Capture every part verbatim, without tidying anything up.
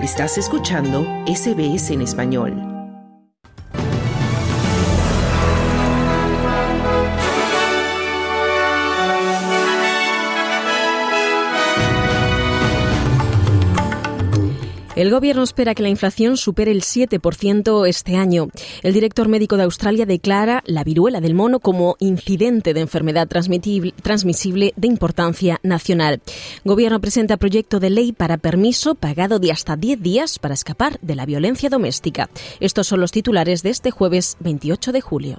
Estás escuchando S B S en español. El gobierno espera que la inflación supere el siete por ciento este año. El director médico de Australia declara la viruela del mono como incidente de enfermedad transmisible de importancia nacional. El gobierno presenta proyecto de ley para permiso pagado de hasta diez días para escapar de la violencia doméstica. Estos son los titulares de este jueves veintiocho de julio.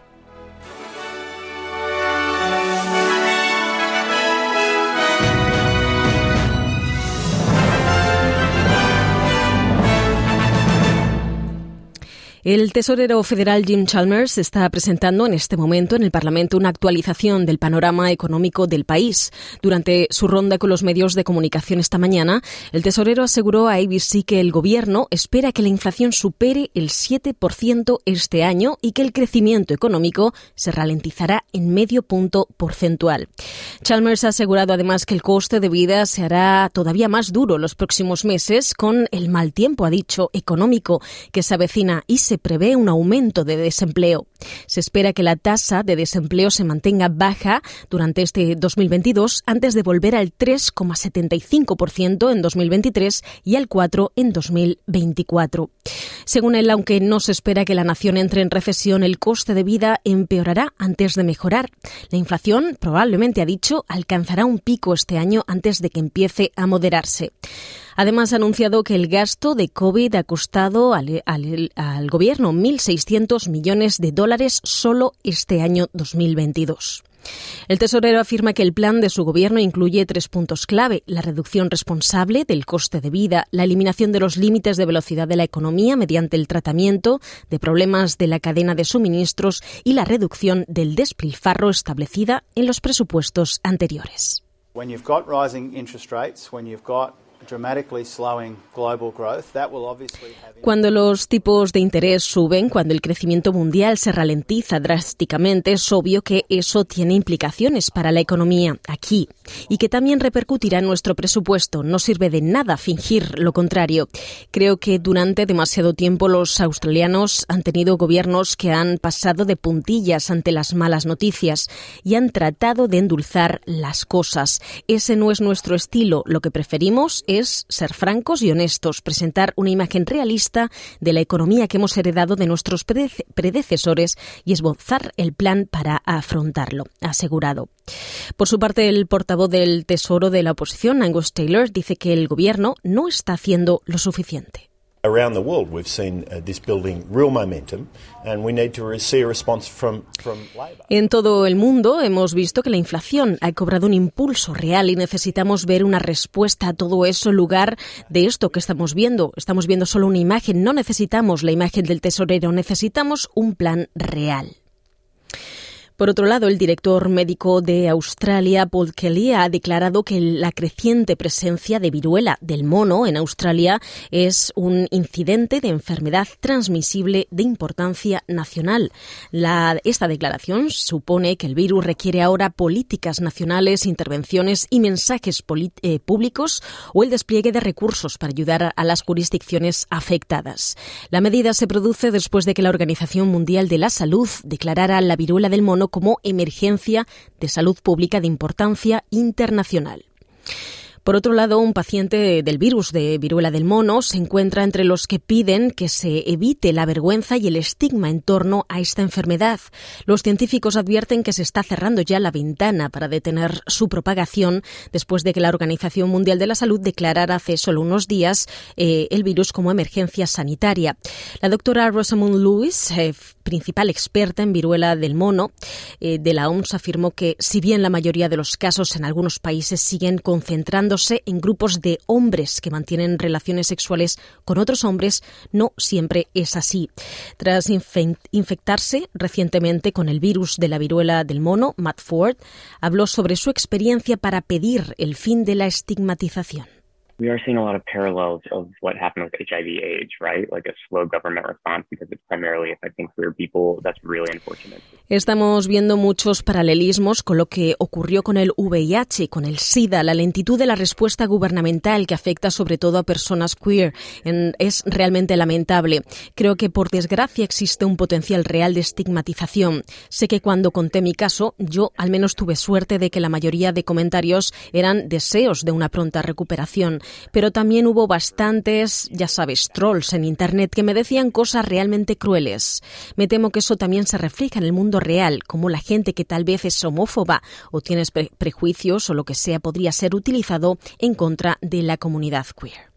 El tesorero federal Jim Chalmers está presentando en este momento en el Parlamento una actualización del panorama económico del país. Durante su ronda con los medios de comunicación esta mañana, el tesorero aseguró a A B C que el gobierno espera que la inflación supere el siete por ciento este año y que el crecimiento económico se ralentizará en medio punto porcentual. Chalmers ha asegurado además que el coste de vida se hará todavía más duro los próximos meses con el mal tiempo, ha dicho, económico que se avecina y se Se prevé un aumento de desempleo. Se espera que la tasa de desempleo se mantenga baja durante este dos mil veintidós antes de volver al tres coma setenta y cinco por ciento en dos mil veintitrés y al cuatro por ciento en dos mil veinticuatro. Según él, aunque no se espera que la nación entre en recesión, el coste de vida empeorará antes de mejorar. La inflación, probablemente ha dicho, alcanzará un pico este año antes de que empiece a moderarse. Además, ha anunciado que el gasto de COVID ha costado al, al, al gobierno mil seiscientos millones de dólares solo este año dos mil veintidós. El tesorero afirma que el plan de su gobierno incluye tres puntos clave: la reducción responsable del coste de vida, la eliminación de los límites de velocidad de la economía mediante el tratamiento de problemas de la cadena de suministros y la reducción del despilfarro establecida en los presupuestos anteriores. When you've got rising interest rates, when you've got Cuando los tipos de interés suben, cuando el crecimiento mundial se ralentiza drásticamente, es obvio que eso tiene implicaciones para la economía aquí y que también repercutirá en nuestro presupuesto. No sirve de nada fingir lo contrario. Creo que durante demasiado tiempo los australianos han tenido gobiernos que han pasado de puntillas ante las malas noticias y han tratado de endulzar las cosas. Ese no es nuestro estilo. Lo que preferimos es es ser francos y honestos, presentar una imagen realista de la economía que hemos heredado de nuestros predecesores y esbozar el plan para afrontarlo, ha asegurado. Por su parte, el portavoz del Tesoro de la oposición, Angus Taylor, dice que el gobierno no está haciendo lo suficiente. Around the world we've seen uh, this building real momentum and we need to see a response from, from Labor. En todo el mundo hemos visto que la inflación ha cobrado un impulso real y necesitamos ver una respuesta a todo eso en lugar de esto que estamos viendo. Estamos viendo solo una imagen, no necesitamos la imagen del tesorero, necesitamos un plan real. Por otro lado, el director médico de Australia, Paul Kelly, ha declarado que la creciente presencia de viruela del mono en Australia es un incidente de enfermedad transmisible de importancia nacional. La, esta declaración supone que el virus requiere ahora políticas nacionales, intervenciones y mensajes polit- eh, públicos o el despliegue de recursos para ayudar a las jurisdicciones afectadas. La medida se produce después de que la Organización Mundial de la Salud declarara la viruela del mono como emergencia de salud pública de importancia internacional. Por otro lado, un paciente del virus de viruela del mono se encuentra entre los que piden que se evite la vergüenza y el estigma en torno a esta enfermedad. Los científicos advierten que se está cerrando ya la ventana para detener su propagación después de que la Organización Mundial de la Salud declarara hace solo unos días eh, el virus como emergencia sanitaria. La doctora Rosamund Lewis, eh, principal experta en viruela del mono eh, de la O M S, afirmó que si bien la mayoría de los casos en algunos países siguen concentrando en grupos de hombres que mantienen relaciones sexuales con otros hombres, no siempre es así. Tras infe- infectarse recientemente con el virus de la viruela del mono, Matt Ford habló sobre su experiencia para pedir el fin de la estigmatización. We are seeing a lot of parallels of what happened with H I V AIDS, right? Like a slow government response because it's primarily affecting queer people. That's really unfortunate. Estamos viendo muchos paralelismos con lo que ocurrió con el V I H, con el SIDA, la lentitud de la respuesta gubernamental que afecta sobre todo a personas queer. En, es realmente lamentable. Creo que por desgracia existe un potencial real de estigmatización. Sé que cuando conté mi caso, yo al menos tuve suerte de que la mayoría de comentarios eran deseos de una pronta recuperación. Pero también hubo bastantes, ya sabes, trolls en Internet que me decían cosas realmente crueles. Me temo que eso también se refleja en el mundo real, como la gente que tal vez es homófoba o tiene pre- prejuicios o lo que sea podría ser utilizado en contra de la comunidad queer.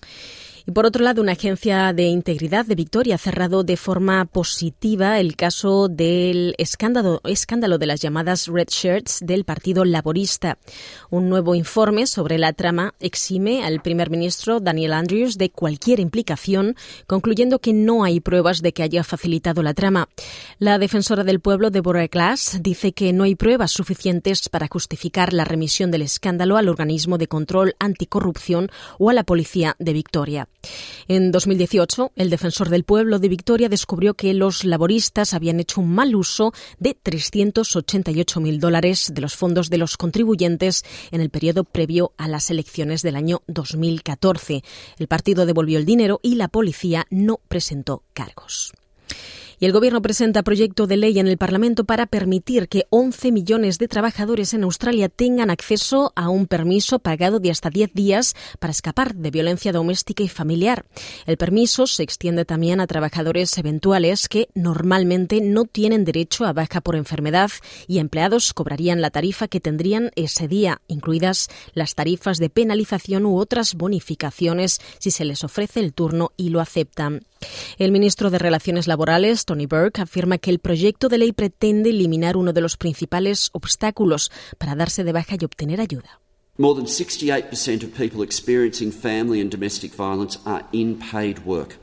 Y por otro lado, una agencia de integridad de Victoria ha cerrado de forma positiva el caso del escándalo, escándalo de las llamadas Red Shirts del Partido Laborista. Un nuevo informe sobre la trama exime al primer ministro Daniel Andrews de cualquier implicación, concluyendo que no hay pruebas de que haya facilitado la trama. La defensora del pueblo, Deborah Glass, dice que no hay pruebas suficientes para justificar la remisión del escándalo al organismo de control anticorrupción o a la policía de Victoria. En dos mil dieciocho, el defensor del pueblo de Victoria descubrió que los laboristas habían hecho un mal uso de trescientos ochenta y ocho mil dólares de los fondos de los contribuyentes en el periodo previo a las elecciones del año dos mil catorce. El partido devolvió el dinero y la policía no presentó cargos. Y el Gobierno presenta proyecto de ley en el Parlamento para permitir que once millones de trabajadores en Australia tengan acceso a un permiso pagado de hasta diez días para escapar de violencia doméstica y familiar. El permiso se extiende también a trabajadores eventuales que normalmente no tienen derecho a baja por enfermedad y empleados cobrarían la tarifa que tendrían ese día, incluidas las tarifas de penalización u otras bonificaciones si se les ofrece el turno y lo aceptan. El ministro de Relaciones Laborales, Tony Burke, afirma que el proyecto de ley pretende eliminar uno de los principales obstáculos para darse de baja y obtener ayuda. More than sixty-eight percent of people experiencing family and domestic violence are in paid work.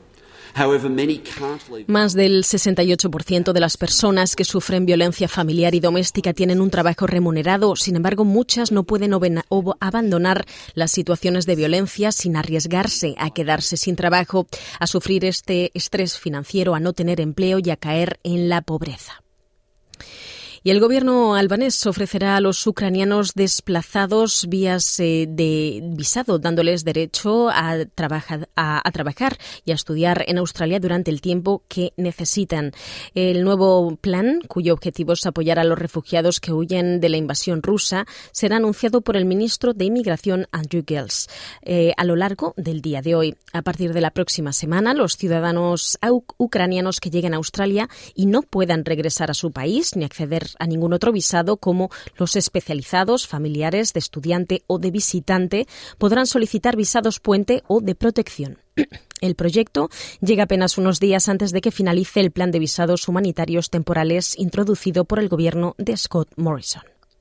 Más del sesenta y ocho por ciento de las personas que sufren violencia familiar y doméstica tienen un trabajo remunerado. Sin embargo, muchas no pueden abandonar las situaciones de violencia sin arriesgarse a quedarse sin trabajo, a sufrir este estrés financiero, a no tener empleo y a caer en la pobreza. Y el gobierno albanés ofrecerá a los ucranianos desplazados vías eh, de visado, dándoles derecho a, trabajar, a, a trabajar y a estudiar en Australia durante el tiempo que necesitan. El nuevo plan, cuyo objetivo es apoyar a los refugiados que huyen de la invasión rusa, será anunciado por el ministro de Inmigración, Andrew Gills, eh, a lo largo del día de hoy. A partir de la próxima semana, los ciudadanos ucranianos que lleguen a Australia y no puedan regresar a su país ni acceder a ningún otro visado, como los especializados, familiares, de estudiante o de visitante, podrán solicitar visados puente o de protección. El proyecto llega apenas unos días antes de que finalice el plan de visados humanitarios temporales introducido por el gobierno de Scott Morrison.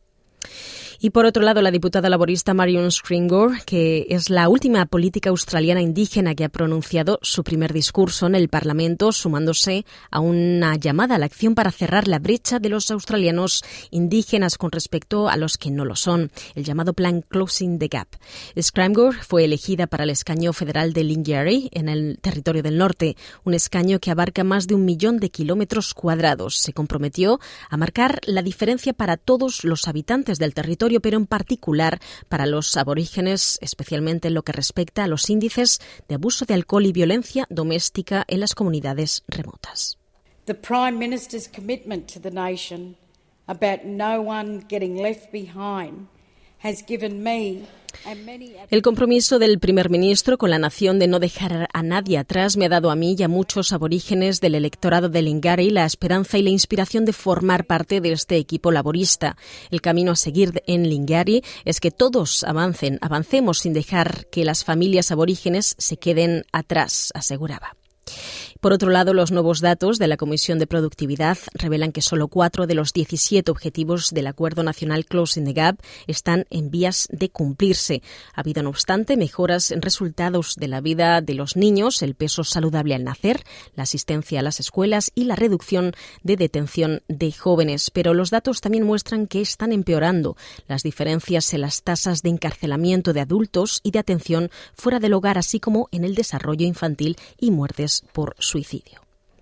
Y por otro lado, la diputada laborista Marion Scrymgour, que es la última política australiana indígena que ha pronunciado su primer discurso en el Parlamento, sumándose a una llamada a la acción para cerrar la brecha de los australianos indígenas con respecto a los que no lo son, el llamado plan Closing the Gap. Scrymgour fue elegida para el escaño federal de Lingiari, en el territorio del norte, un escaño que abarca más de un millón de kilómetros cuadrados. Se comprometió a marcar la diferencia para todos los habitantes del territorio, pero en particular para los aborígenes, especialmente en lo que respecta a los índices de abuso de alcohol y violencia doméstica en las comunidades remotas. The Prime Minister's commitment to the nation about no one getting left behind has given me. El compromiso del primer ministro con la nación de no dejar a nadie atrás me ha dado a mí y a muchos aborígenes del electorado de Lingiari la esperanza y la inspiración de formar parte de este equipo laborista. El camino a seguir en Lingiari es que todos avancen, avancemos sin dejar que las familias aborígenes se queden atrás, aseguraba. Por otro lado, los nuevos datos de la Comisión de Productividad revelan que solo cuatro de los diecisiete objetivos del Acuerdo Nacional Closing the Gap están en vías de cumplirse. Ha habido, no obstante, mejoras en resultados de la vida de los niños, el peso saludable al nacer, la asistencia a las escuelas y la reducción de detención de jóvenes. Pero los datos también muestran que están empeorando las diferencias en las tasas de encarcelamiento de adultos y de atención fuera del hogar, así como en el desarrollo infantil y muertes por suicidio.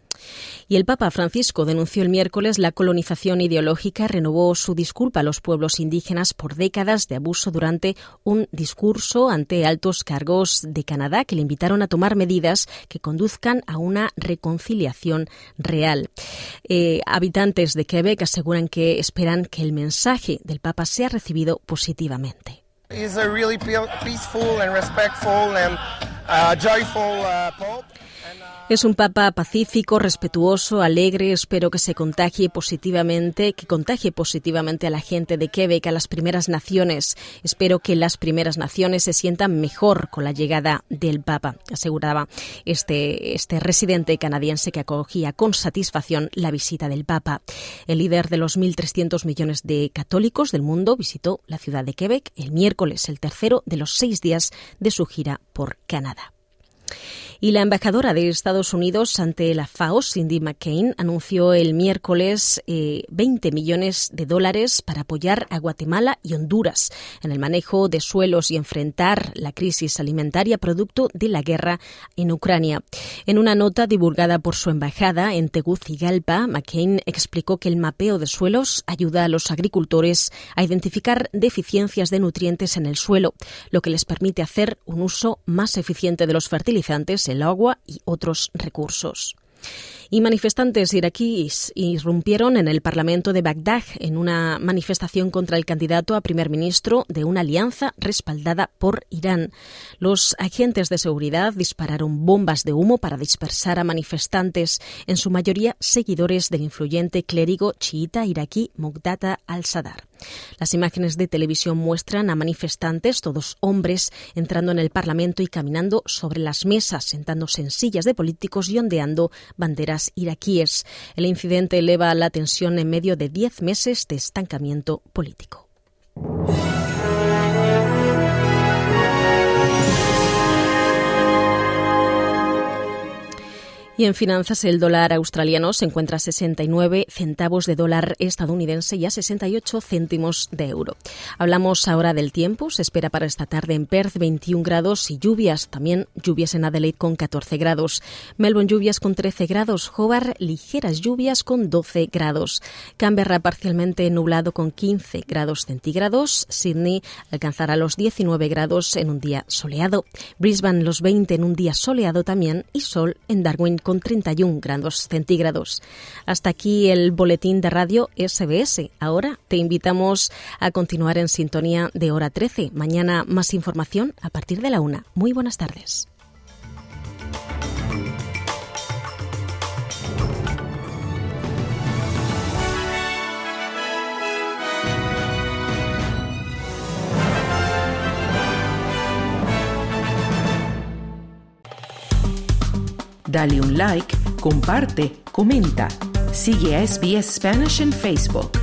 Y el Papa Francisco denunció el miércoles la colonización ideológica, renovó su disculpa a los pueblos indígenas por décadas de abuso durante un discurso ante altos cargos de Canadá que le invitaron a tomar medidas que conduzcan a una reconciliación real. Eh, habitantes de Quebec aseguran que esperan que el mensaje del Papa sea recibido positivamente. He's a really peaceful and respectful and uh, joyful uh, Pope. Es un papa pacífico, respetuoso, alegre. Espero que se contagie positivamente, que contagie positivamente a la gente de Quebec, a las primeras naciones. Espero que las primeras naciones se sientan mejor con la llegada del papa, aseguraba este, este residente canadiense que acogía con satisfacción la visita del papa. El líder de los mil trescientos millones de católicos del mundo visitó la ciudad de Quebec el miércoles, el tercero de los seis días de su gira por Canadá. Y la embajadora de Estados Unidos ante la FAO, Cindy McCain, anunció el miércoles eh, veinte millones de dólares para apoyar a Guatemala y Honduras en el manejo de suelos y enfrentar la crisis alimentaria producto de la guerra en Ucrania. En una nota divulgada por su embajada en Tegucigalpa, McCain explicó que el mapeo de suelos ayuda a los agricultores a identificar deficiencias de nutrientes en el suelo, lo que les permite hacer un uso más eficiente de los fertilizantes, el agua y otros recursos. Y manifestantes iraquíes irrumpieron en el Parlamento de Bagdad en una manifestación contra el candidato a primer ministro de una alianza respaldada por Irán. Los agentes de seguridad dispararon bombas de humo para dispersar a manifestantes, en su mayoría seguidores del influyente clérigo chiita iraquí Muqtada al-Sadr. Las imágenes de televisión muestran a manifestantes, todos hombres, entrando en el Parlamento y caminando sobre las mesas, sentándose en sillas de políticos y ondeando banderas iraquíes. El incidente eleva la tensión en medio de diez meses de estancamiento político. Y en finanzas, el dólar australiano se encuentra a sesenta y nueve centavos de dólar estadounidense y a sesenta y ocho céntimos de euro. Hablamos ahora del tiempo. Se espera para esta tarde en Perth veintiún grados y lluvias. También lluvias en Adelaide con catorce grados. Melbourne, lluvias con trece grados. Hobart, ligeras lluvias con doce grados. Canberra, parcialmente nublado con quince grados centígrados. Sydney alcanzará los diecinueve grados en un día soleado. Brisbane, los veinte en un día soleado también. Y sol en Darwin con treinta y un grados centígrados. Hasta aquí el boletín de radio S B S. Ahora te invitamos a continuar en sintonía de hora trece. Mañana más información a partir de la una. Muy buenas tardes. Dale un like, comparte, comenta. Sigue a S B S Spanish en Facebook.